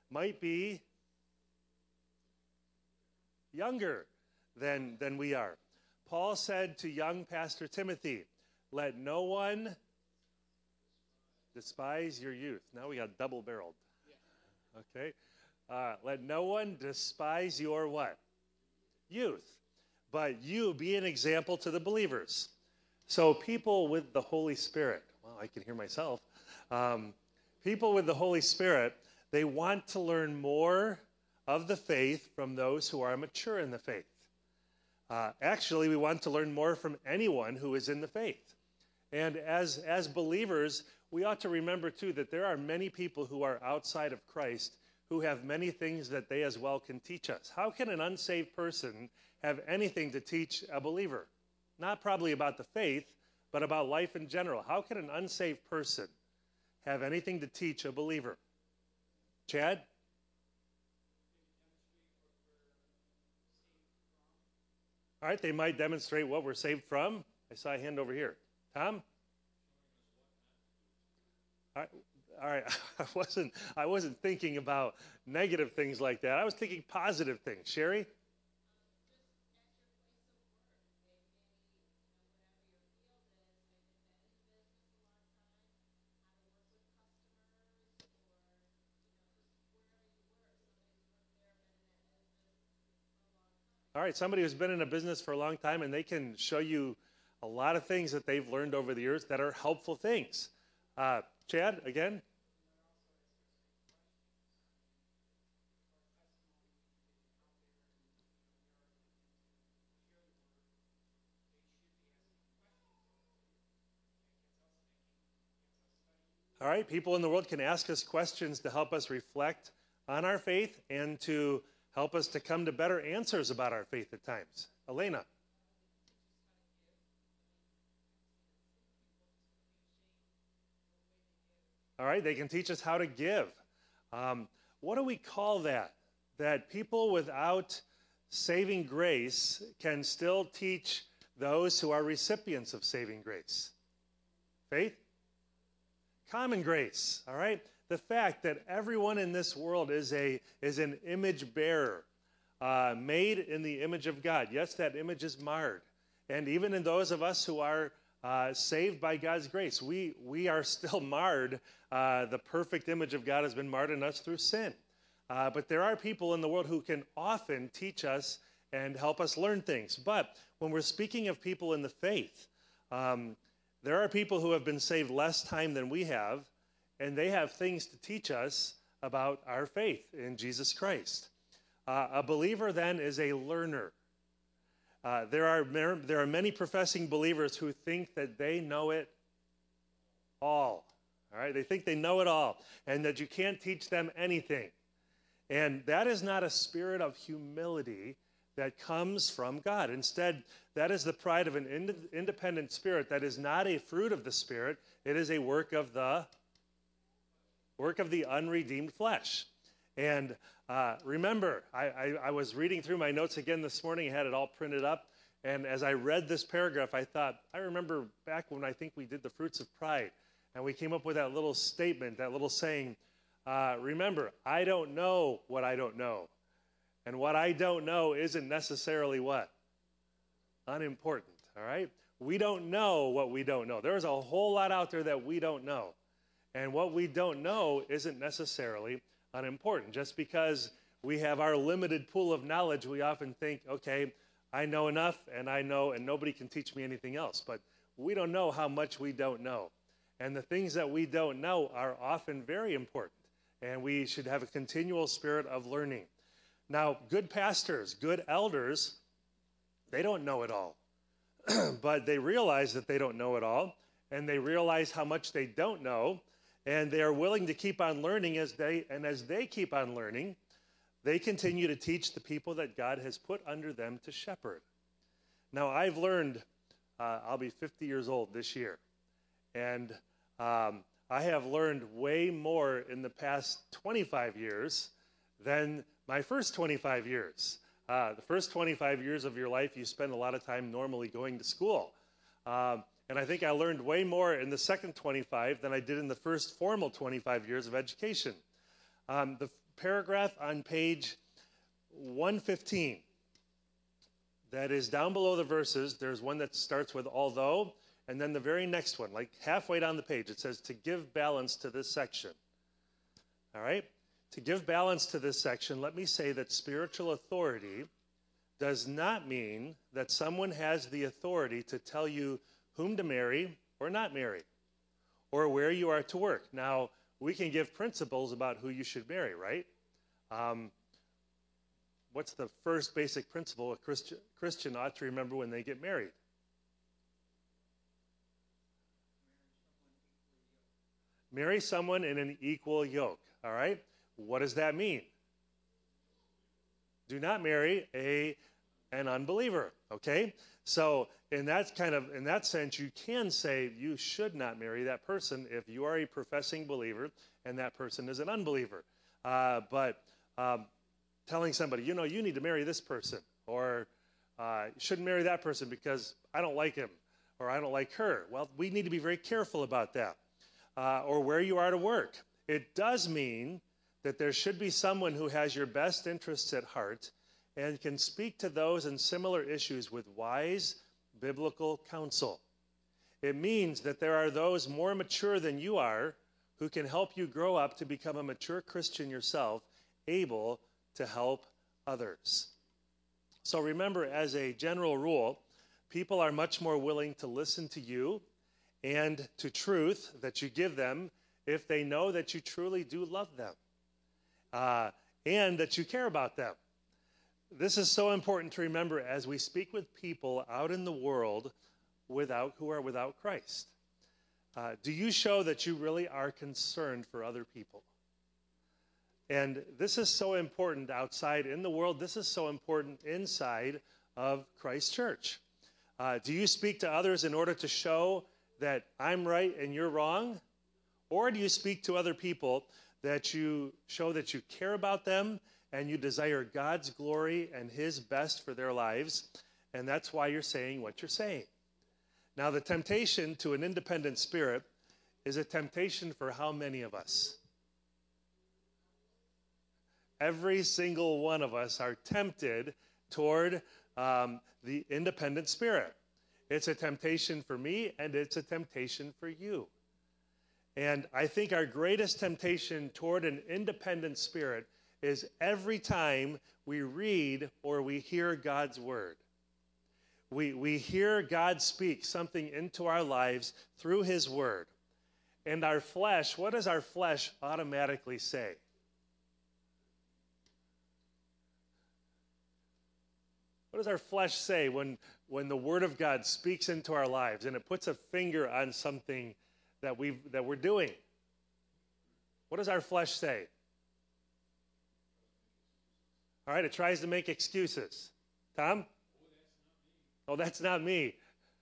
might be younger than we are. Paul said to young Pastor Timothy, let no one despise your youth. Now we got double-barreled. Okay? Let no one despise your what? Youth. But you be an example to the believers. So people with the Holy Spirit, well, I can hear myself. People with the Holy Spirit, they want to learn more of the faith from those who are mature in the faith. Actually, we want to learn more from anyone who is in the faith. And as believers, we ought to remember, too, that there are many people who are outside of Christ who have many things that they as well can teach us. How can an unsaved person have anything to teach a believer? Not probably about the faith, but about life in general. How can an unsaved person have anything to teach a believer? Chad? All right, they might demonstrate what we're saved from. I saw a hand over here. Tom? All right. I wasn't thinking about negative things like that. I was thinking positive things. Sherry? All right, somebody who's been in a business for a long time, and they can show you a lot of things that they've learned over the years that are helpful things. Chad, again? All right, people in the world can ask us questions to help us reflect on our faith and to help us to come to better answers about our faith at times. Elena? All right, they can teach us how to give. What do we call that? That people without saving grace can still teach those who are recipients of saving grace. Faith? Common grace, all right? The fact that everyone in this world is an image bearer, made in the image of God. Yes, that image is marred. And even in those of us who are saved by God's grace, we are still marred. The perfect image of God has been marred in us through sin. But there are people in the world who can often teach us and help us learn things. But when we're speaking of people in the faith, there are people who have been saved less time than we have, and they have things to teach us about our faith in Jesus Christ. A believer then is a learner. There are many professing believers who think that they know it all. All right, they think they know it all, and that you can't teach them anything. And that is not a spirit of humility that comes from God. Instead, that is the pride of an independent spirit that is not a fruit of the Spirit. It is a work of the unredeemed flesh. And remember, I was reading through my notes again this morning. I had it all printed up. And as I read this paragraph, I thought, I remember back when I think we did the fruits of pride. And we came up with that little statement, that little saying, remember, I don't know what I don't know. And what I don't know isn't necessarily what? Unimportant, all right? We don't know what we don't know. There's a whole lot out there that we don't know. And what we don't know isn't necessarily unimportant. Just because we have our limited pool of knowledge, we often think, okay, I know enough, and nobody can teach me anything else. But we don't know how much we don't know. And the things that we don't know are often very important. And we should have a continual spirit of learning. Now, good pastors, good elders, they don't know it all. But they realize that they don't know it all, and they realize how much they don't know, and they are willing to keep on learning as they keep on learning, they continue to teach the people that God has put under them to shepherd. Now, I've learned, I'll be 50 years old this year, and I have learned way more in the past 25 years than my first 25 years. The first 25 years of your life, you spend a lot of time normally going to school. And I think I learned way more in the second 25 than I did in the first formal 25 years of education. paragraph on page 115 that is down below the verses. There's one that starts with although, and then the very next one, like halfway down the page, it says to give balance to this section. All right? To give balance to this section, let me say that spiritual authority does not mean that someone has the authority to tell you whom to marry or not marry, or where you are to work. Now, we can give principles about who you should marry, right? What's the first basic principle a Christian ought to remember when they get married? Marry someone in an equal yoke, all right? What does that mean? Do not marry an unbeliever, okay? So in that sense, you can say you should not marry that person if you are a professing believer and that person is an unbeliever. But telling somebody, you need to marry this person, or you shouldn't marry that person because I don't like him or I don't like her. Well, we need to be very careful about that. Or where you are to work. It does mean that there should be someone who has your best interests at heart and can speak to those in similar issues with wise biblical counsel. It means that there are those more mature than you are who can help you grow up to become a mature Christian yourself, able to help others. So remember, as a general rule, people are much more willing to listen to you and to truth that you give them if they know that you truly do love them and that you care about them. This is so important to remember as we speak with people out in the world who are without Christ. Do you show that you really are concerned for other people? And this is so important outside in the world. This is so important inside of Christ Church. Do you speak to others in order to show that I'm right and you're wrong? Or do you speak to other people that you show that you care about them and you desire God's glory and his best for their lives, and that's why you're saying what you're saying? Now, the temptation to an independent spirit is a temptation for how many of us? Every single one of us are tempted toward the independent spirit. It's a temptation for me, and it's a temptation for you. And I think our greatest temptation toward an independent spirit is every time we read or we hear God's word. We hear God speak something into our lives through his word. And our flesh, what does our flesh automatically say? What does our flesh say when the Word of God speaks into our lives and it puts a finger on something that we're doing? What does our flesh say? All right, it tries to make excuses. Tom? Oh, that's not me.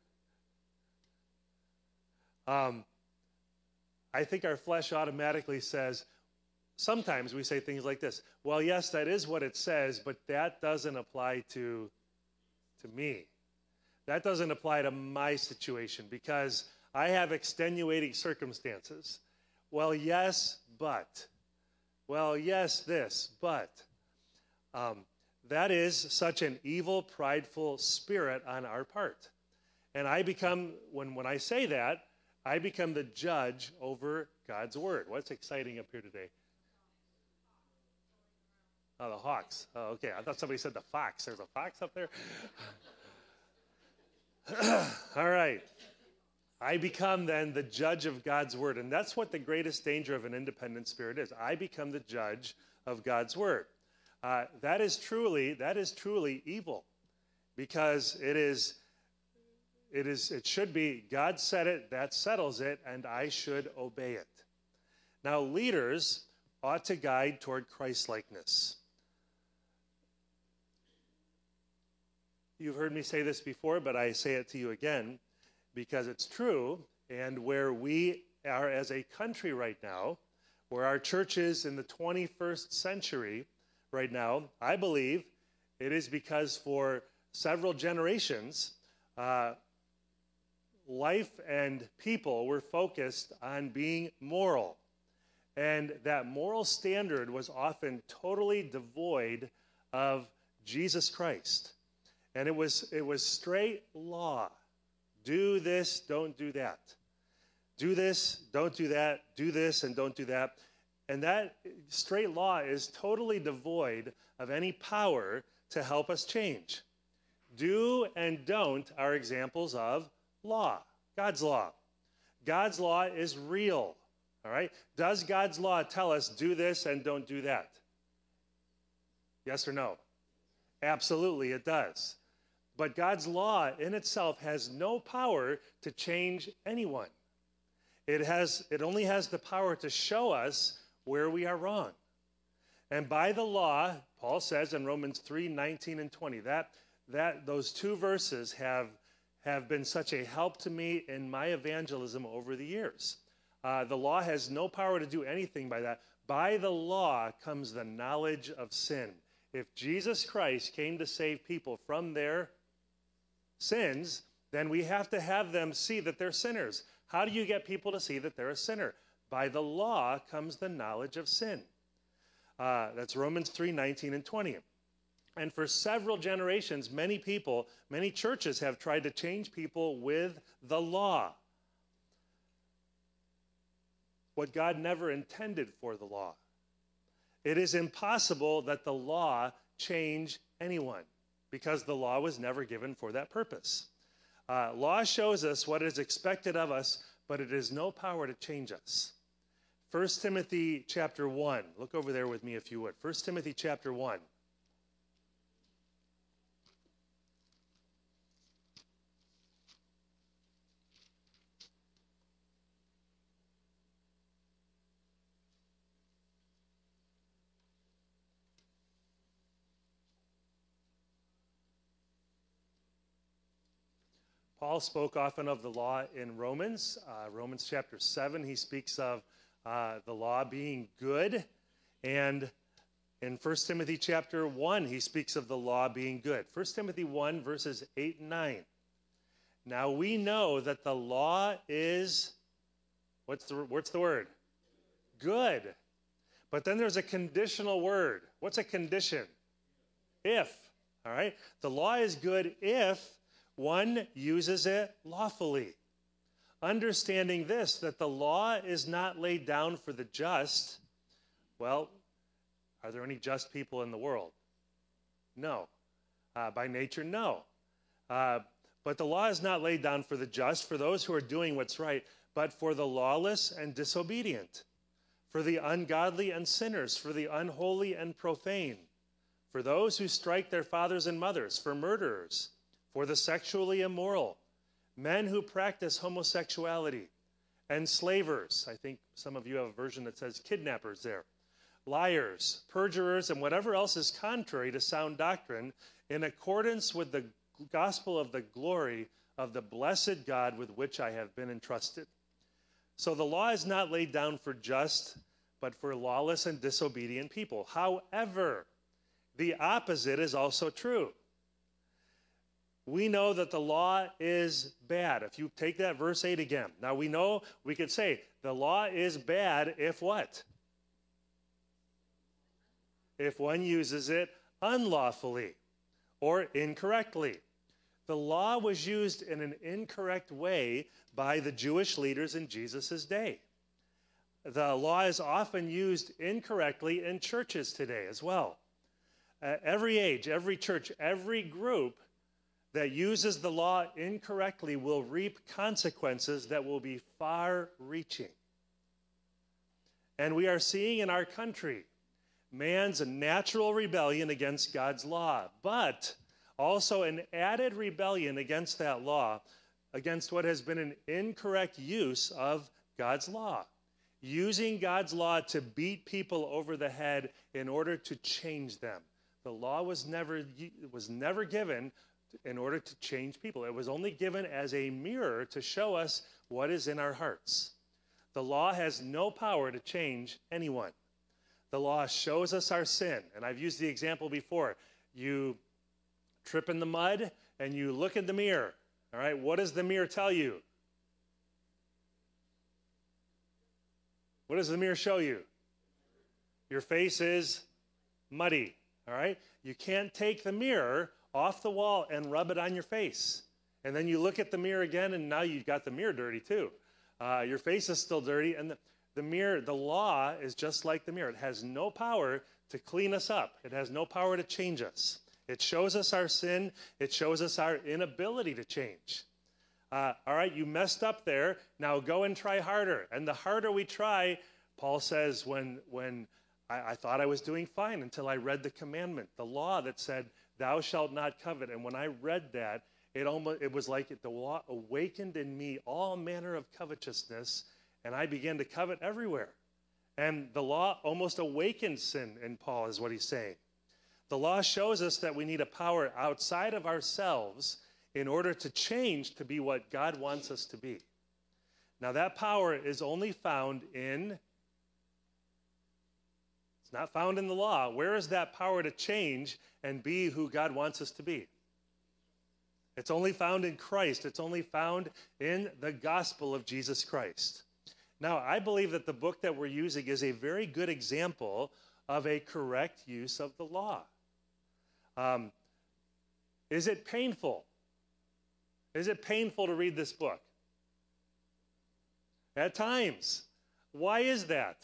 I think our flesh automatically says, sometimes we say things like this: well, yes, that is what it says, but that doesn't apply to me. That doesn't apply to my situation because I have extenuating circumstances. Well, yes, but. Well, yes, this, but. That is such an evil, prideful spirit on our part. And I become, when I say that, I become the judge over God's word. What's exciting up here today? Oh, the hawks. Oh, okay. I thought somebody said the fox. There's a fox up there? All right. I become then the judge of God's word. And that's what the greatest danger of an independent spirit is. I become the judge of God's word. That is truly evil, because it should be God said it, that settles it, and I should obey it. Now, leaders ought to guide toward Christ-likeness. You've heard me say this before, but I say it to you again because it's true. And where we are as a country right now, where our church is in the 21st century right now, I believe it is because for several generations, life and people were focused on being moral. And that moral standard was often totally devoid of Jesus Christ. And it was straight law. Do this, don't do that. Do this, don't do that. Do this and don't do that. And that straight law is totally devoid of any power to help us change. Do and don't are examples of law, God's law. God's law is real, all right? Does God's law tell us do this and don't do that? Yes or no? Absolutely, it does. But God's law in itself has no power to change anyone. It only has the power to show us where we are wrong. And by the law, Paul says in Romans 3:19 and 20, that those two verses have been such a help to me in my evangelism over the years. The law has no power to do anything by that. By the law comes the knowledge of sin. If Jesus Christ came to save people from their sins, then we have to have them see that they're sinners. How do you get people to see that they're a sinner? By the law comes the knowledge of sin. That's Romans 3:19 and 20. And for several generations, many people, many churches have tried to change people with the law. What God never intended for the law. It is impossible that the law change anyone because the law was never given for that purpose. Law shows us what is expected of us, but it has no power to change us. 1 Timothy chapter 1. Look over there with me if you would. 1 Timothy chapter 1. Paul spoke often of the law in Romans. Romans chapter 7, he speaks of the law being good. And in 1 Timothy chapter 1, he speaks of the law being good. 1 Timothy 1, verses 8 and 9. Now we know that the law is, what's the word? Good. But then there's a conditional word. What's a condition? If. All right? The law is good if one uses it lawfully. Understanding this, that the law is not laid down for the just. Well, are there any just people in the world? No. By nature, no. But the law is not laid down for the just, for those who are doing what's right, but for the lawless and disobedient, for the ungodly and sinners, for the unholy and profane, for those who strike their fathers and mothers, for murderers, for the sexually immoral, men who practice homosexuality, enslavers. I think some of you have a version that says kidnappers there. Liars, perjurers, and whatever else is contrary to sound doctrine, in accordance with the gospel of the glory of the blessed God with which I have been entrusted. So the law is not laid down for just, but for lawless and disobedient people. However, the opposite is also true. We know that the law is bad. If you take that verse 8 again. Now we know, we could say, the law is bad if what? If one uses it unlawfully or incorrectly. The law was used in an incorrect way by the Jewish leaders in Jesus' day. The law is often used incorrectly in churches today as well. Every age, every church, every group that uses the law incorrectly will reap consequences that will be far-reaching. And we are seeing in our country man's natural rebellion against God's law, but also an added rebellion against that law, against what has been an incorrect use of God's law. Using God's law to beat people over the head in order to change them. The law was never given in order to change people. It was only given as a mirror to show us what is in our hearts. The law has no power to change anyone. The law shows us our sin. And I've used the example before. You trip in the mud and you look in the mirror. All right, what does the mirror tell you? What does the mirror show you? Your face is muddy, all right? You can't take the mirror off the wall and rub it on your face. And then you look at the mirror again, and now you've got the mirror dirty too. Your face is still dirty, and the mirror, the law is just like the mirror. It has no power to clean us up. It has no power to change us. It shows us our sin. It shows us our inability to change. All right, you messed up there. Now go and try harder. And the harder we try, Paul says, when I thought I was doing fine until I read the commandment, the law that said, thou shalt not covet. And when I read that, it was like the law awakened in me all manner of covetousness, and I began to covet everywhere. And the law almost awakened sin in Paul, is what he's saying. The law shows us that we need a power outside of ourselves in order to change to be what God wants us to be. Now that power is only found in, it's not found in the law. Where is that power to change and be who God wants us to be? It's only found in Christ. It's only found in the gospel of Jesus Christ. Now, I believe that the book that we're using is a very good example of a correct use of the law. Is it painful? Is it painful to read this book? At times. Why is that?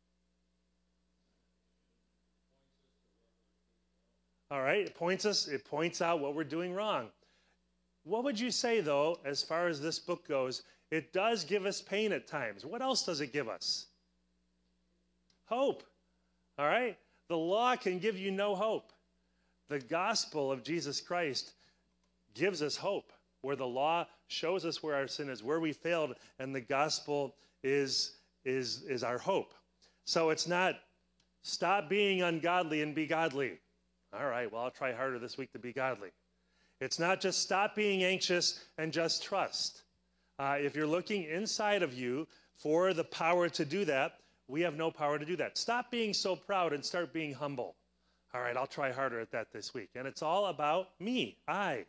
All right, it points out what we're doing wrong. What would you say, though, as far as this book goes? It does give us pain at times. What else does it give us? Hope. All right? The law can give you no hope. The gospel of Jesus Christ gives us hope, where the law shows us where our sin is, where we failed, and the gospel is our hope. So it's not stop being ungodly and be godly. All right, well, I'll try harder this week to be godly. It's not just stop being anxious and just trust. If you're looking inside of you for the power to do that, we have no power to do that. Stop being so proud and start being humble. All right, I'll try harder at that this week. And it's all about me, I.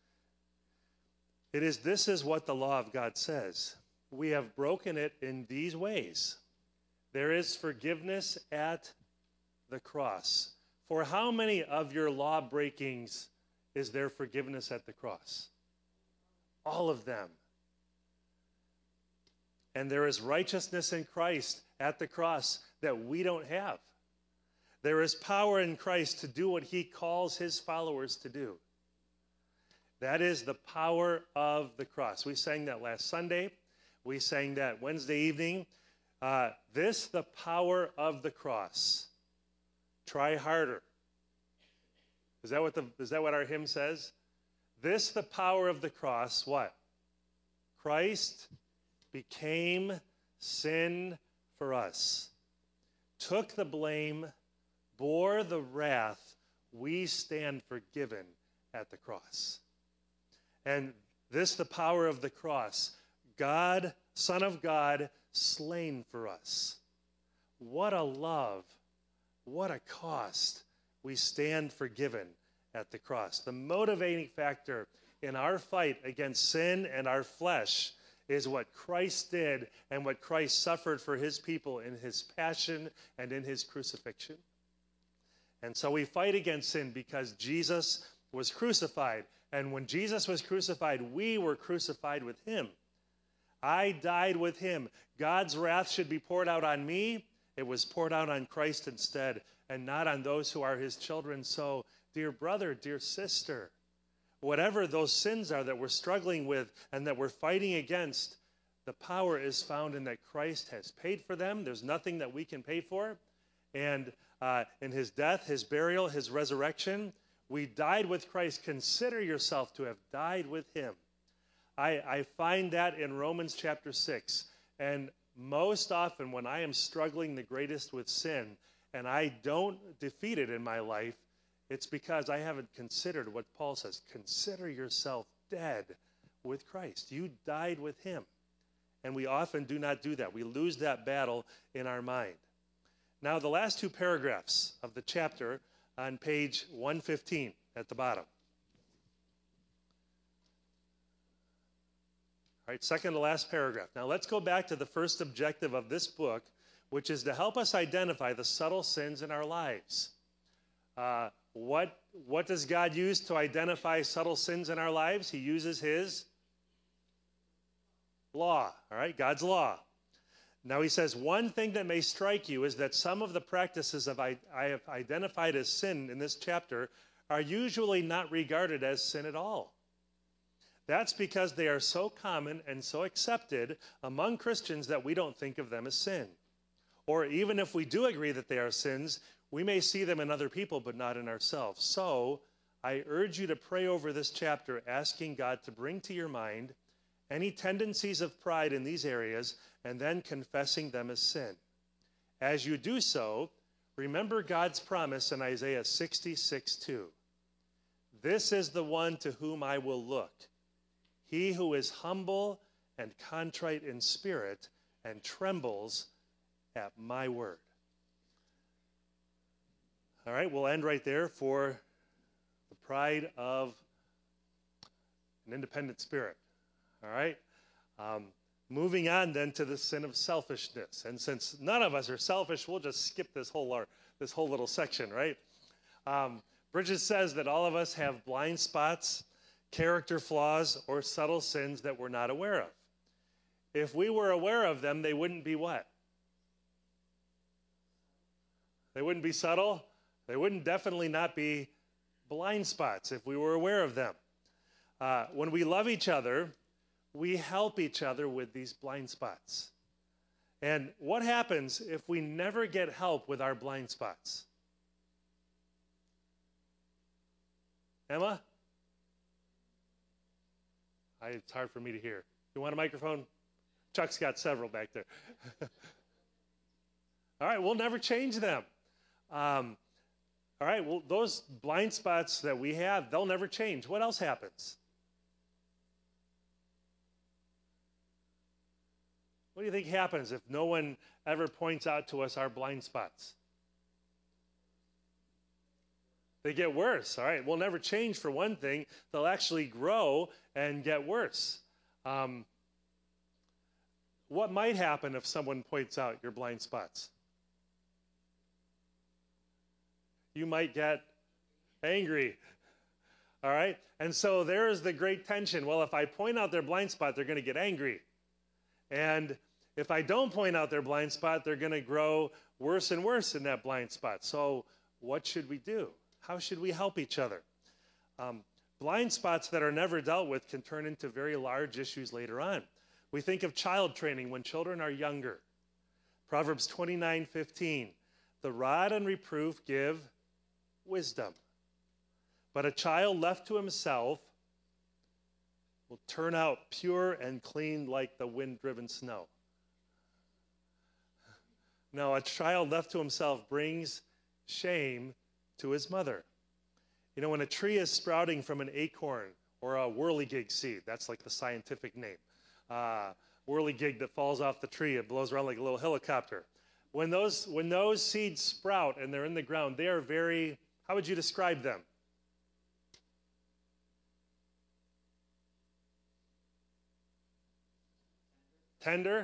This is what the law of God says. We have broken it in these ways. There is forgiveness at the cross. For how many of your law breakings is there forgiveness at the cross? All of them. And there is righteousness in Christ at the cross that we don't have. There is power in Christ to do what he calls his followers to do. That is the power of the cross. We sang that last Sunday. We sang that Wednesday evening. The power of the cross. Try harder. Is that what our hymn says? This, the power of the cross, what? Christ became sin for us, took the blame, bore the wrath. We stand forgiven at the cross. And this, the power of the cross, God, Son of God, slain for us. What a love, what a cost. We stand forgiven at the cross. The motivating factor in our fight against sin and our flesh is what Christ did and what Christ suffered for his people in his passion and in his crucifixion. And so we fight against sin because Jesus was crucified. And when Jesus was crucified, we were crucified with him. I died with him. God's wrath should be poured out on me. It was poured out on Christ instead, and not on those who are his children. So, dear brother, dear sister, whatever those sins are that we're struggling with and that we're fighting against, the power is found in that Christ has paid for them. There's nothing that we can pay for. And in his death, his burial, his resurrection, we died with Christ. Consider yourself to have died with him. I find that in Romans chapter 6. And most often when I am struggling the greatest with sin and I don't defeat it in my life, it's because I haven't considered what Paul says. Consider yourself dead with Christ. You died with him. And we often do not do that. We lose that battle in our mind. Now, the last two paragraphs of the chapter on page 115 at the bottom. All right, second to last paragraph. Now, let's go back to the first objective of this book, which is to help us identify the subtle sins in our lives. What does God use to identify subtle sins in our lives? He uses his law, all right, God's law. Now he says, one thing that may strike you is that some of the practices I have identified as sin in this chapter are usually not regarded as sin at all. That's because they are so common and so accepted among Christians that we don't think of them as sin. Or even if we do agree that they are sins, we may see them in other people, but not in ourselves. So I urge you to pray over this chapter, asking God to bring to your mind any tendencies of pride in these areas, and then confessing them as sin. As you do so, remember God's promise in Isaiah 66:2. This is the one to whom I will look, he who is humble and contrite in spirit and trembles at my word. All right, we'll end right there for the pride of an independent spirit. All right? Moving on then to the sin of selfishness. And since none of us are selfish, we'll just skip this whole little section, right? Bridges says that all of us have blind spots, character flaws, or subtle sins that we're not aware of. If we were aware of them, they wouldn't be what? They wouldn't be subtle. They wouldn't definitely not be blind spots if we were aware of them. When we love each other, we help each other with these blind spots. And what happens if we never get help with our blind spots? Emma? It's hard for me to hear. You want a microphone? Chuck's got several back there. All right, we'll never change them. All right, well, those blind spots that we have, they'll never change. What else happens? What do you think happens if no one ever points out to us our blind spots? They get worse, all right? We'll never change for one thing. They'll actually grow and get worse. What might happen if someone points out your blind spots? You might get angry, all right? And so there is the great tension. Well, if I point out their blind spot, they're going to get angry. And if I don't point out their blind spot, they're going to grow worse and worse in that blind spot. So what should we do? How should we help each other? Blind spots that are never dealt with can turn into very large issues later on. We think of child training when children are younger. Proverbs 29:15, the rod and reproof give wisdom, but a child left to himself will turn out pure and clean like the wind-driven snow. No, a child left to himself brings shame to his mother. You know, when a tree is sprouting from an acorn or a whirligig seed, that's like the scientific name. Whirligig that falls off the tree, it blows around like a little helicopter. When those seeds sprout and they're in the ground, they are very, how would you describe them? Tender,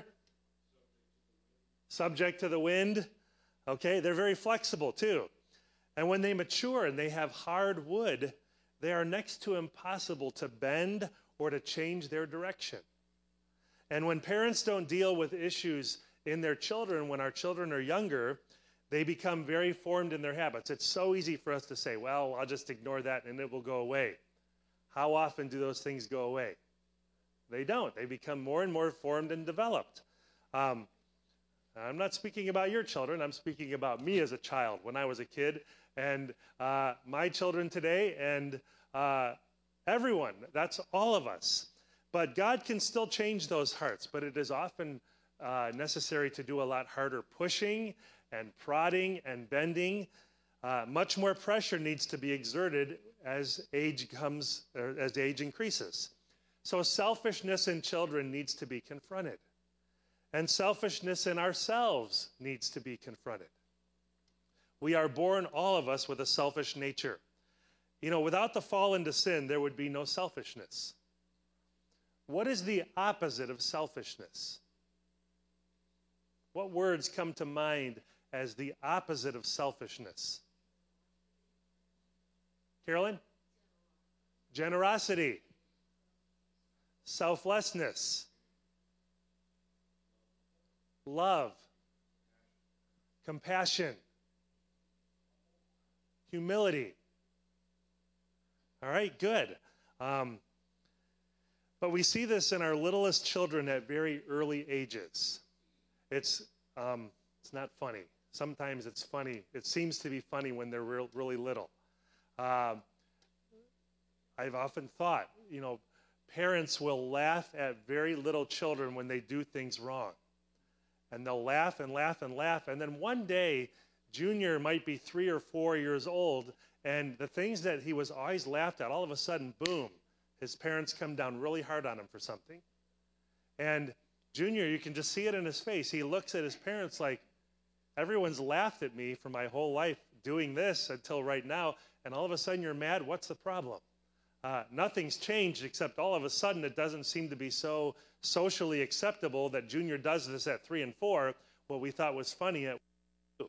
subject to the wind. Okay, they're very flexible too. And when they mature and they have hard wood, they are next to impossible to bend or to change their direction. And when parents don't deal with issues in their children, when our children are younger, they become very formed in their habits. It's so easy for us to say, well, I'll just ignore that and it will go away. How often do those things go away? They don't. They become more and more formed and developed. I'm not speaking about your children. I'm speaking about me as a child when I was a kid, and my children today, and everyone. That's all of us. But God can still change those hearts, but it is often necessary to do a lot harder pushing and prodding and bending. Much more pressure needs to be exerted as age increases. So selfishness in children needs to be confronted. And selfishness in ourselves needs to be confronted. We are born, all of us, with a selfish nature. You know, without the fall into sin, there would be no selfishness. What is the opposite of selfishness? What words come to mind as the opposite of selfishness? Carolyn? Generosity. Selflessness. Love. Compassion. Humility. All right, good. But we see this in our littlest children at very early ages. It's not funny. Sometimes it's funny. It seems to be funny when they're really little. I've often thought, parents will laugh at very little children when they do things wrong. And they'll laugh and laugh and laugh. And then one day, Junior might be 3 or 4 years old, and the things that he was always laughed at, all of a sudden, boom, his parents come down really hard on him for something. And Junior, you can just see it in his face. He looks at his parents like, everyone's laughed at me for my whole life doing this until right now, and all of a sudden you're mad. What's the problem? Nothing's changed, except all of a sudden it doesn't seem to be so socially acceptable that Junior does this at 3 and 4, what we thought was funny at 2.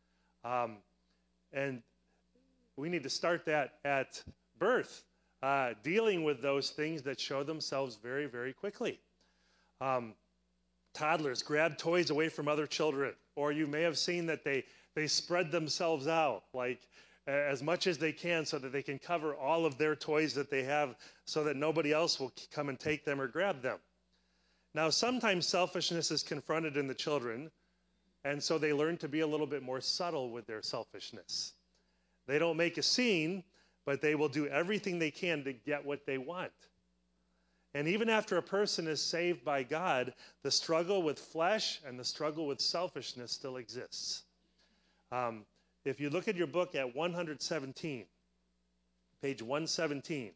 And we need to start that at birth, dealing with those things that show themselves very, very quickly. Toddlers grab toys away from other children, or you may have seen that they spread themselves out, like as much as they can so that they can cover all of their toys that they have so that nobody else will come and take them or grab them. Now, sometimes selfishness is confronted in the children, and so they learn to be a little bit more subtle with their selfishness. They don't make a scene, but they will do everything they can to get what they want. And even after a person is saved by God, the struggle with flesh and the struggle with selfishness still exists. If you look at your book at 117, page 117,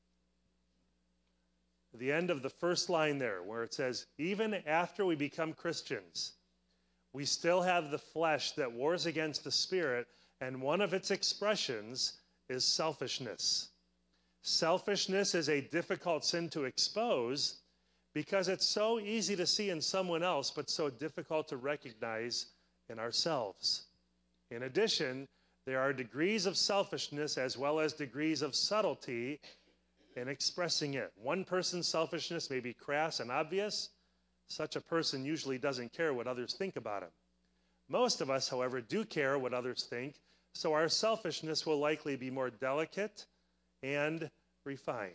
the end of the first line there where it says, even after we become Christians, we still have the flesh that wars against the spirit, and one of its expressions is selfishness. Selfishness is a difficult sin to expose because it's so easy to see in someone else, but so difficult to recognize in ourselves. In addition, there are degrees of selfishness as well as degrees of subtlety in expressing it. One person's selfishness may be crass and obvious. Such a person usually doesn't care what others think about him. Most of us, however, do care what others think, so our selfishness will likely be more delicate and refined.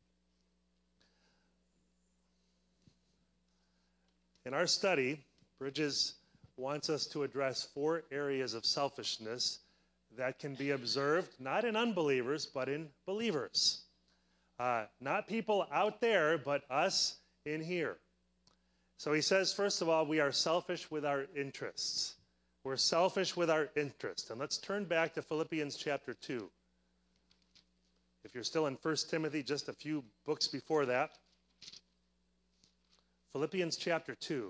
In our study, Bridges wants us to address 4 areas of selfishness that can be observed not in unbelievers, but in believers. Not people out there, but us in here. So he says, first of all, we are selfish with our interests. We're selfish with our interests. And let's turn back to Philippians chapter 2. If you're still in 1 Timothy, just a few books before that. Philippians chapter 2.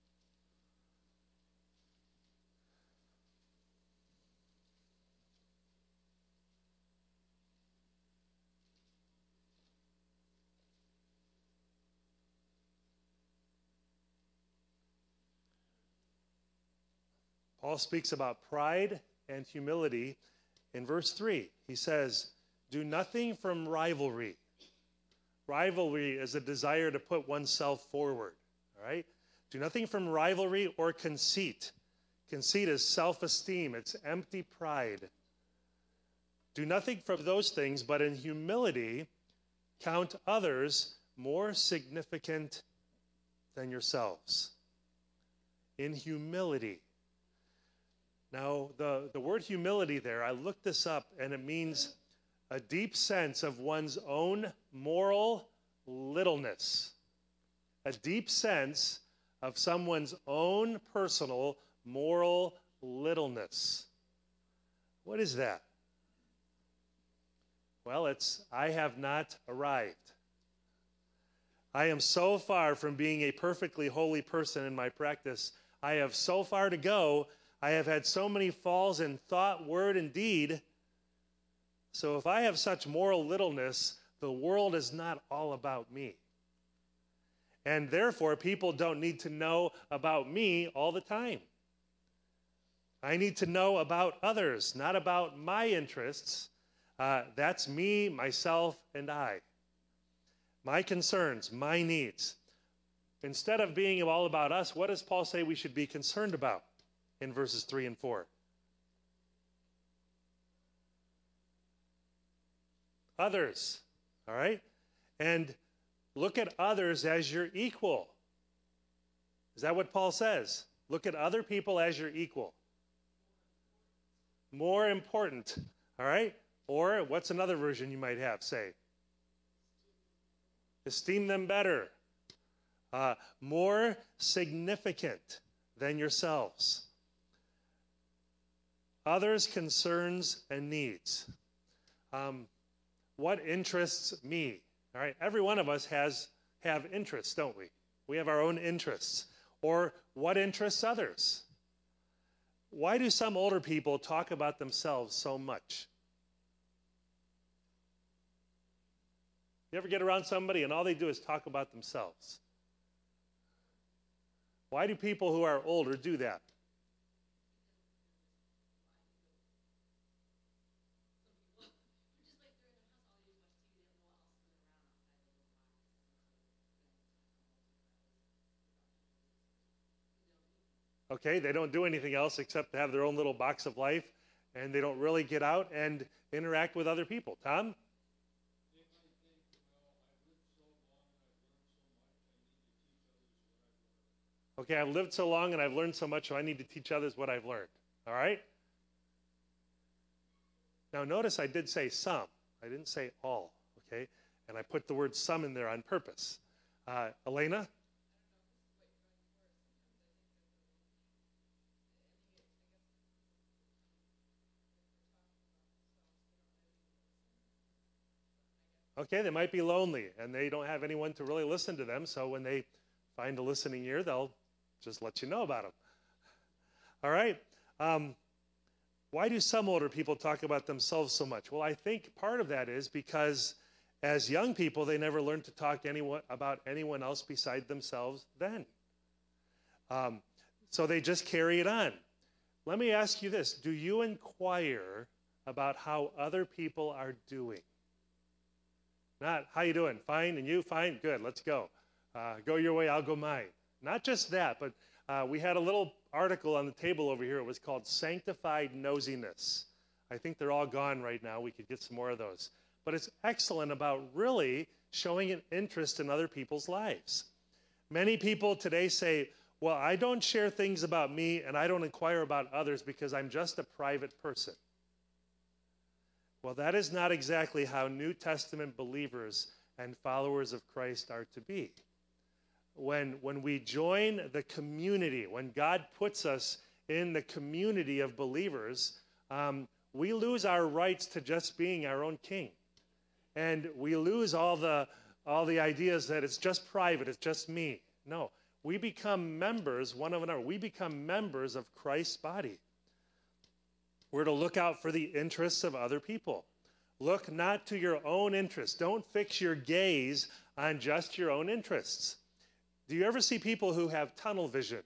Paul speaks about pride and humility in verse 3. He says, do nothing from rivalry. Rivalry is a desire to put oneself forward. All right? Do nothing from rivalry or conceit. Conceit is self-esteem. It's empty pride. Do nothing from those things, but in humility count others more significant than yourselves. In humility. Now, the word humility there, I looked this up, and it means a deep sense of one's own moral littleness. A deep sense of someone's own personal moral littleness. What is that? Well, it's, I have not arrived. I am so far from being a perfectly holy person in my practice. I have so far to go. I have had so many falls in thought, word, and deed. So if I have such moral littleness, the world is not all about me. And therefore, people don't need to know about me all the time. I need to know about others, not about my interests. That's me, myself, and I. My concerns, my needs. Instead of being all about us, what does Paul say we should be concerned about in verses 3 and 4? Others, all right? And look at others as your equal. Is that what Paul says? Look at other people as your equal. More important, all right? Or what's another version you might have, say? Esteem them better. More significant than yourselves. Others' concerns and needs. What interests me? All right, every one of us have interests, don't we? We have our own interests. Or what interests others? Why do some older people talk about themselves so much? You ever get around somebody and all they do is talk about themselves? Why do people who are older do that? Okay, they don't do anything else except to have their own little box of life, and they don't really get out and interact with other people. Tom? Okay, I've lived so long and I've learned so much, so I need to teach others what I've learned. All right? Now notice I did say some. I didn't say all, okay? And I put the word some in there on purpose. Elena? Okay, they might be lonely and they don't have anyone to really listen to them, so when they find a listening ear, they'll just let you know about them. All right? Why do some older people talk about themselves so much? Well, I think part of that is because as young people, they never learned to talk about anyone else beside themselves then. So they just carry it on. Let me ask you this. Do you inquire about how other people are doing? Not, how you doing? Fine, and you? Fine? Good, let's go. Go your way, I'll go mine. Not just that, but we had a little article on the table over here. It was called Sanctified Nosiness. I think they're all gone right now. We could get some more of those. But it's excellent about really showing an interest in other people's lives. Many people today say, well, I don't share things about me and I don't inquire about others because I'm just a private person. Well, that is not exactly how New Testament believers and followers of Christ are to be. When we join the community, when God puts us in the community of believers, we lose our rights to just being our own king. And we lose all the ideas that it's just private, it's just me. No, we become members one of another. We become members of Christ's body. We're to look out for the interests of other people. Look not to your own interests. Don't fix your gaze on just your own interests. Do you ever see people who have tunnel vision?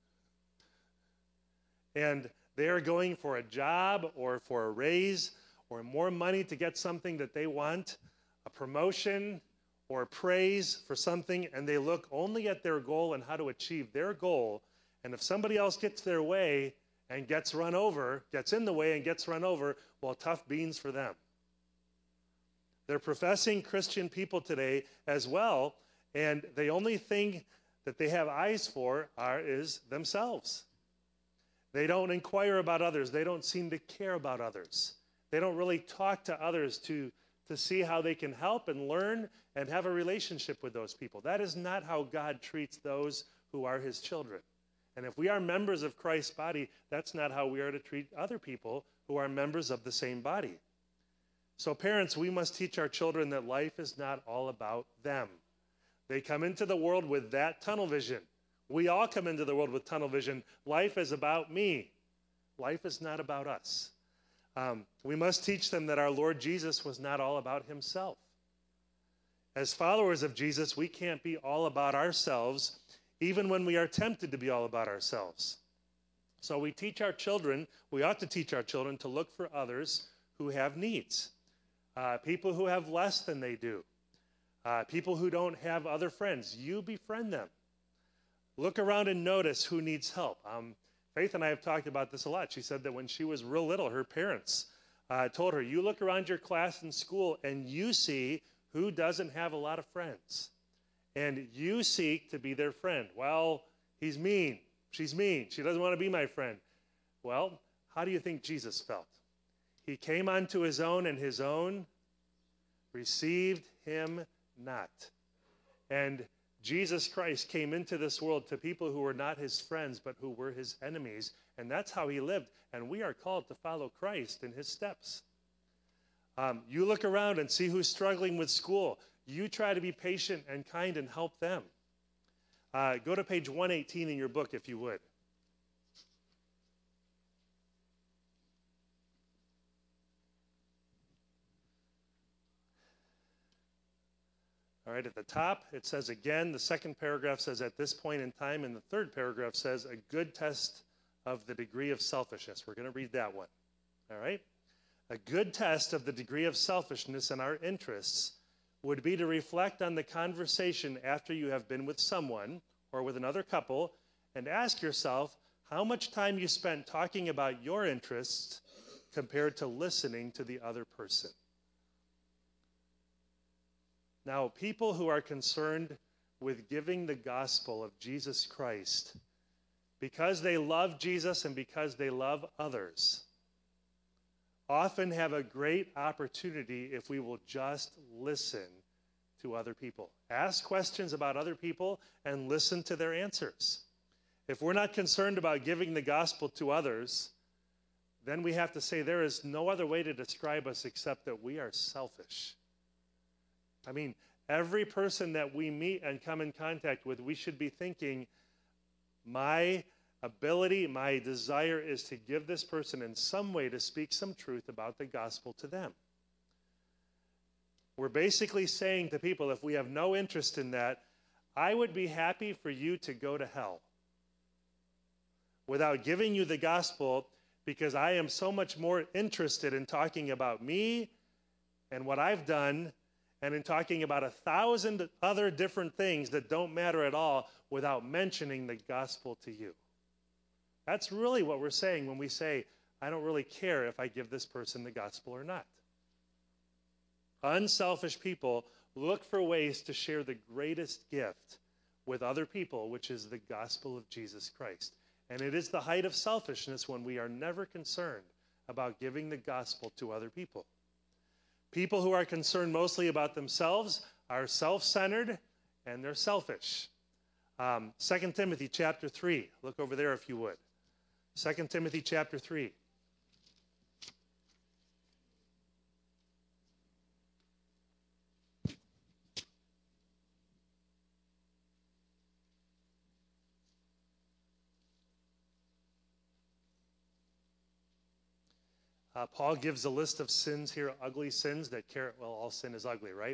And they are going for a job or for a raise or more money to get something that they want, a promotion or praise for something, and they look only at their goal and how to achieve their goal. And if somebody else gets their way and gets run over, gets in the way and gets run over, well, tough beans for them. They're professing Christian people today as well, and the only thing that they have eyes for is themselves. They don't inquire about others. They don't seem to care about others. They don't really talk to others to see how they can help and learn and have a relationship with those people. That is not how God treats those who are his children. And if we are members of Christ's body, that's not how we are to treat other people who are members of the same body. So parents, we must teach our children that life is not all about them. They come into the world with that tunnel vision. We all come into the world with tunnel vision. Life is about me. Life is not about us. We must teach them that our Lord Jesus was not all about himself. As followers of Jesus, we can't be all about ourselves, even when we are tempted to be all about ourselves. So we ought to teach our children to look for others who have needs, people who have less than they do, people who don't have other friends. You befriend them. Look around and notice who needs help. Faith and I have talked about this a lot. She said that when she was real little, her parents told her, you look around your class in school and you see who doesn't have a lot of friends. And you seek to be their friend. Well, he's mean. She's mean. She doesn't want to be my friend. Well, how do you think Jesus felt? He came unto his own, and his own received him not. And Jesus Christ came into this world to people who were not his friends, but who were his enemies. And that's how he lived. And we are called to follow Christ in his steps. You look around and see who's struggling with school. You try to be patient and kind and help them. Go to page 118 in your book, if you would. All right, at the top, it says again, the second paragraph says at this point in time, and the third paragraph says a good test of the degree of selfishness. We're going to read that one. All right? A good test of the degree of selfishness in our interests would be to reflect on the conversation after you have been with someone or with another couple and ask yourself how much time you spent talking about your interests compared to listening to the other person. Now, people who are concerned with giving the gospel of Jesus Christ, because they love Jesus and because they love others, often have a great opportunity if we will just listen to other people. Ask questions about other people and listen to their answers. If we're not concerned about giving the gospel to others, then we have to say there is no other way to describe us except that we are selfish. I mean, every person that we meet and come in contact with, we should be thinking, my ability, my desire is to give this person in some way to speak some truth about the gospel to them. We're basically saying to people, if we have no interest in that, I would be happy for you to go to hell without giving you the gospel, because I am so much more interested in talking about me and what I've done and in talking about 1,000 other different things that don't matter at all without mentioning the gospel to you. That's really what we're saying when we say, I don't really care if I give this person the gospel or not. Unselfish people look for ways to share the greatest gift with other people, which is the gospel of Jesus Christ. And it is the height of selfishness when we are never concerned about giving the gospel to other people. People who are concerned mostly about themselves are self-centered and they're selfish. 2 Timothy chapter 3. Look over there if you would. 2 Timothy chapter 3. Paul gives a list of sins here, ugly sins that all sin is ugly, right?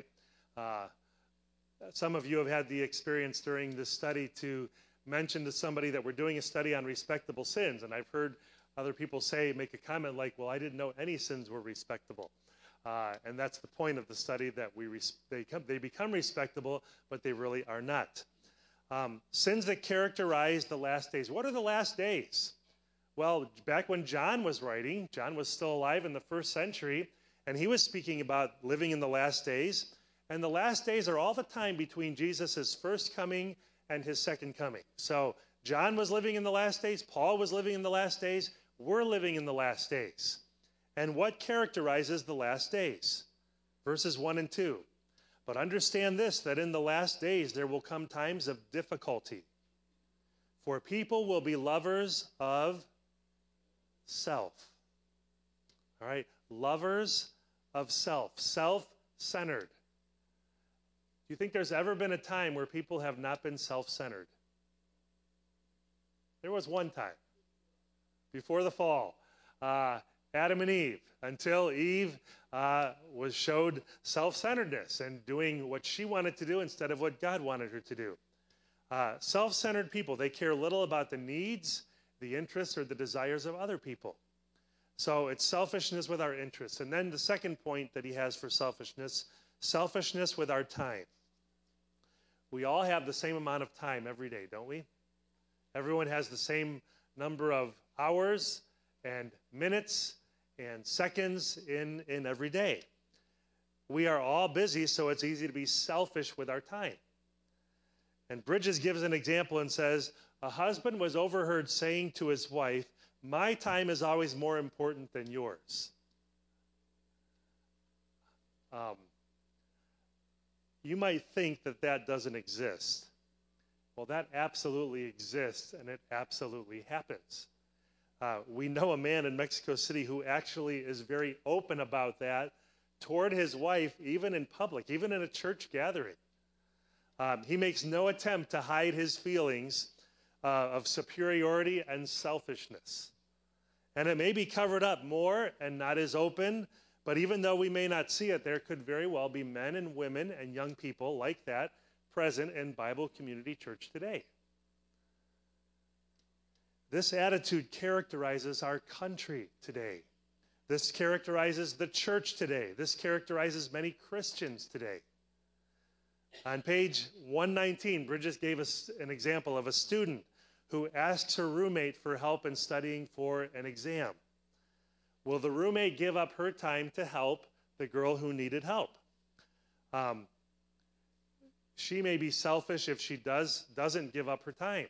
Some of you have had the experience during this study to mention to somebody that we're doing a study on respectable sins, and I've heard other people make a comment like, well, I didn't know any sins were respectable. And that's the point of the study, that they become respectable, but they really are not. Sins that characterize the last days. What are the last days? Well, back when John was writing, John was still alive in the first century, and he was speaking about living in the last days. And the last days are all the time between Jesus' first coming and his second coming. So John was living in the last days. Paul was living in the last days. We're living in the last days. And what characterizes the last days? Verses 1 and 2. But understand this, that in the last days there will come times of difficulty. For people will be lovers of self. All right? Lovers of self. Self-centered. Do you think there's ever been a time where people have not been self-centered? There was one time, before the fall. Adam and Eve, until Eve was showed self-centeredness and doing what she wanted to do instead of what God wanted her to do. Self-centered people, they care little about the needs, the interests, or the desires of other people. So it's selfishness with our interests. And then the second point that he has for selfishness with our time. We all have the same amount of time every day, don't we? Everyone has the same number of hours and minutes and seconds in every day. We are all busy, so it's easy to be selfish with our time. And Bridges gives an example and says, a husband was overheard saying to his wife, "My time is always more important than yours." You might think that that doesn't exist. Well, that absolutely exists, and it absolutely happens. We know a man in Mexico City who actually is very open about that toward his wife, even in public, even in a church gathering. He makes no attempt to hide his feelings of superiority and selfishness. And it may be covered up more and not as open, but even though we may not see it, there could very well be men and women and young people like that present in Bible Community Church today. This attitude characterizes our country today. This characterizes the church today. This characterizes many Christians today. On page 119, Bridges gave us an example of a student who asks her roommate for help in studying for an exam. Will the roommate give up her time to help the girl who needed help? She may be selfish if she doesn't give up her time.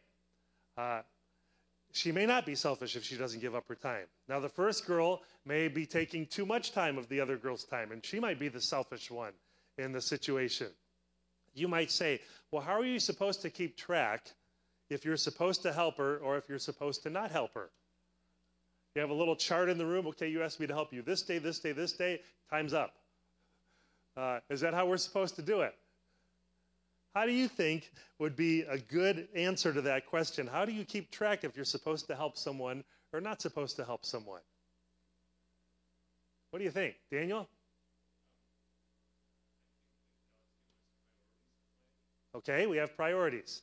She may not be selfish if she doesn't give up her time. Now, the first girl may be taking too much time of the other girl's time, and she might be the selfish one in the situation. You might say, well, how are you supposed to keep track if you're supposed to help her or if you're supposed to not help her? You have a little chart in the room. Okay, you asked me to help you this day, this day, this day. Time's up. Is that how we're supposed to do it? How do you think would be a good answer to that question? How do you keep track if you're supposed to help someone or not supposed to help someone? What do you think, Daniel? Okay, we have priorities.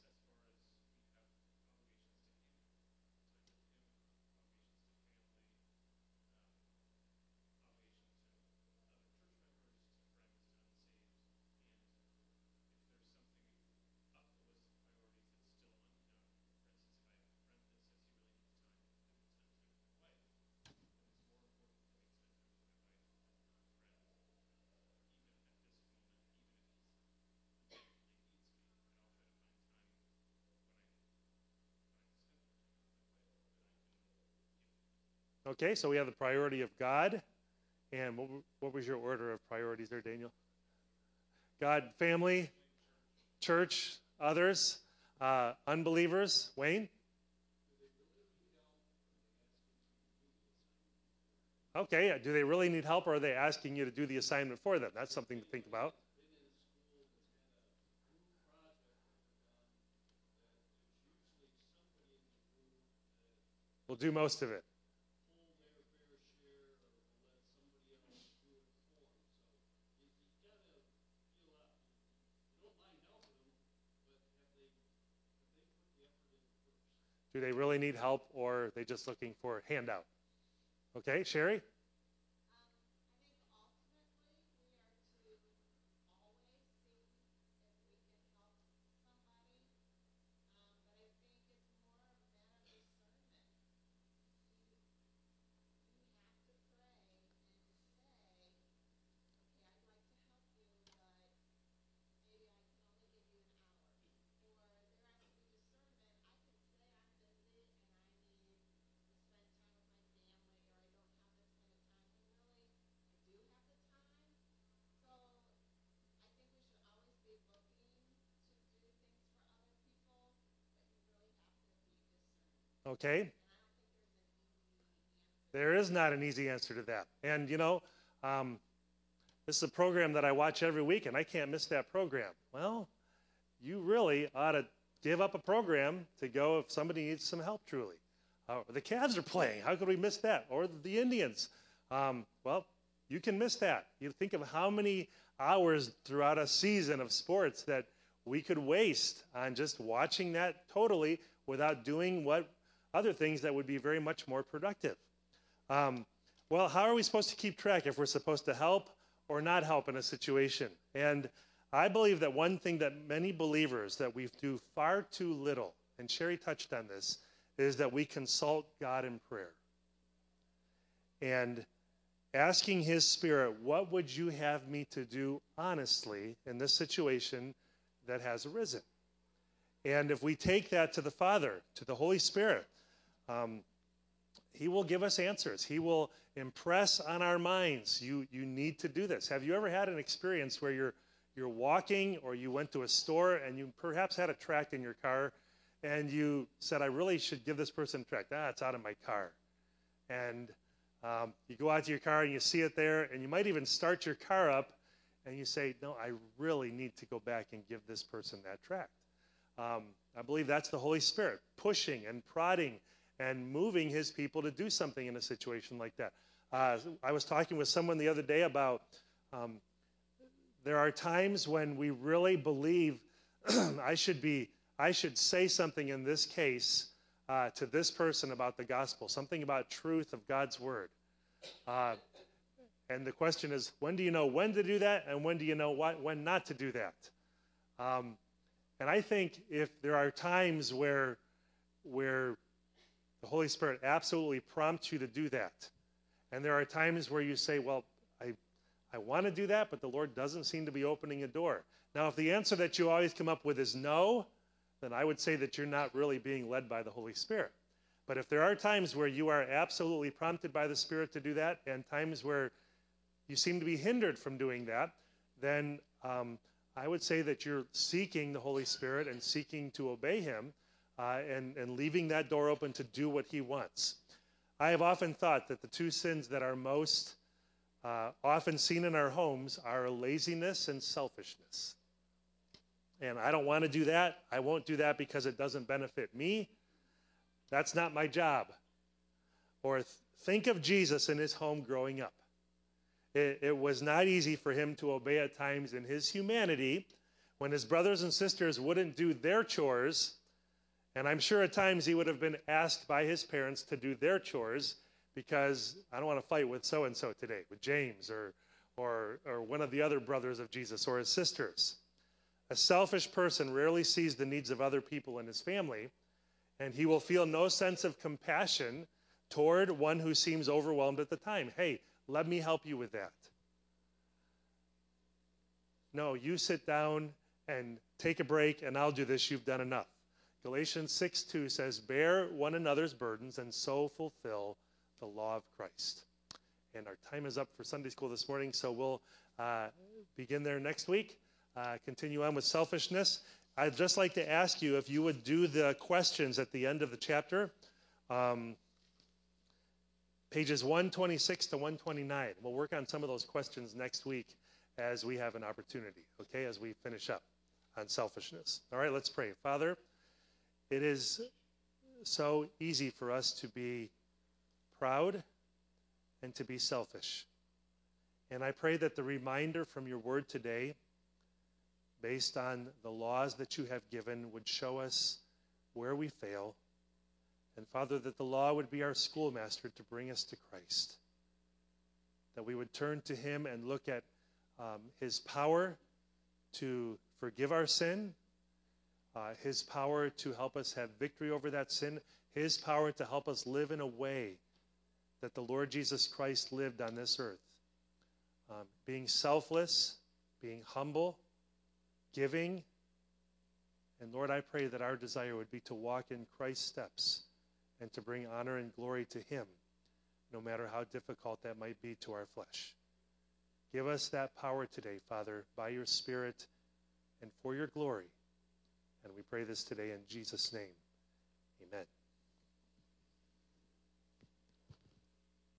Okay, so we have the priority of God. And what was your order of priorities there, Daniel? God, family, church, others, unbelievers. Wayne? Okay, do they really need help, or are they asking you to do the assignment for them? That's something to think about. We'll do most of it. Do they really need help, or are they just looking for a handout? Okay, Sherry? Okay. There is not an easy answer to that. And, this is a program that I watch every week, and I can't miss that program. Well, you really ought to give up a program to go if somebody needs some help, truly. The Cavs are playing. How could we miss that? Or the Indians well, you can miss that. You think of how many hours throughout a season of sports that we could waste on just watching that totally without doing what other things that would be very much more productive. Well, how are we supposed to keep track if we're supposed to help or not help in a situation? And I believe that one thing that many believers that we do far too little, and Sherry touched on this, is that we consult God in prayer. And asking his Spirit, what would you have me to do honestly in this situation that has arisen? And if we take that to the Father, to the Holy Spirit, he will give us answers. He will impress on our minds, you need to do this. Have you ever had an experience where you're walking, or you went to a store and you perhaps had a tract in your car and you said, I really should give this person a tract. It's out of my car. And you go out to your car and you see it there, and you might even start your car up and you say, no, I really need to go back and give this person that tract. I believe that's the Holy Spirit pushing and prodding and moving his people to do something in a situation like that. I was talking with someone the other day about there are times when we really believe I should say something in this case to this person about the gospel, something about truth of God's word. And the question is, when do you know when to do that, and when do you know when not to do that? And I think if there are times where the Holy Spirit absolutely prompts you to do that, and there are times where you say, well, I want to do that, but the Lord doesn't seem to be opening a door. Now, if the answer that you always come up with is no, then I would say that you're not really being led by the Holy Spirit. But if there are times where you are absolutely prompted by the Spirit to do that, and times where you seem to be hindered from doing that, then I would say that you're seeking the Holy Spirit and seeking to obey him and leaving that door open to do what he wants. I have often thought that the two sins that are most often seen in our homes are laziness and selfishness. And I don't want to do that. I won't do that because it doesn't benefit me. That's not my job. Or think of Jesus in his home growing up. It was not easy for him to obey at times in his humanity when his brothers and sisters wouldn't do their chores. And I'm sure at times he would have been asked by his parents to do their chores because I don't want to fight with so-and-so today, with James or one of the other brothers of Jesus or his sisters. A selfish person rarely sees the needs of other people in his family, and he will feel no sense of compassion toward one who seems overwhelmed at the time. Hey, let me help you with that. No, you sit down and take a break, and I'll do this. You've done enough. Galatians 6:2 says, bear one another's burdens and so fulfill the law of Christ. And our time is up for Sunday school this morning, so we'll begin there next week. Continue on with selfishness. I'd just like to ask you if you would do the questions at the end of the chapter, pages 126 to 129. We'll work on some of those questions next week as we have an opportunity, okay, as we finish up on selfishness. All right, let's pray. Father, it is so easy for us to be proud and to be selfish. And I pray that the reminder from your word today, based on the laws that you have given, would show us where we fail. And Father, that the law would be our schoolmaster to bring us to Christ. That we would turn to him and look at his power to forgive our sin, his power to help us have victory over that sin, his power to help us live in a way that the Lord Jesus Christ lived on this earth. Being selfless, being humble, giving. And Lord, I pray that our desire would be to walk in Christ's steps and to bring honor and glory to him, no matter how difficult that might be to our flesh. Give us that power today, Father, by your Spirit and for your glory. And we pray this today in Jesus' name.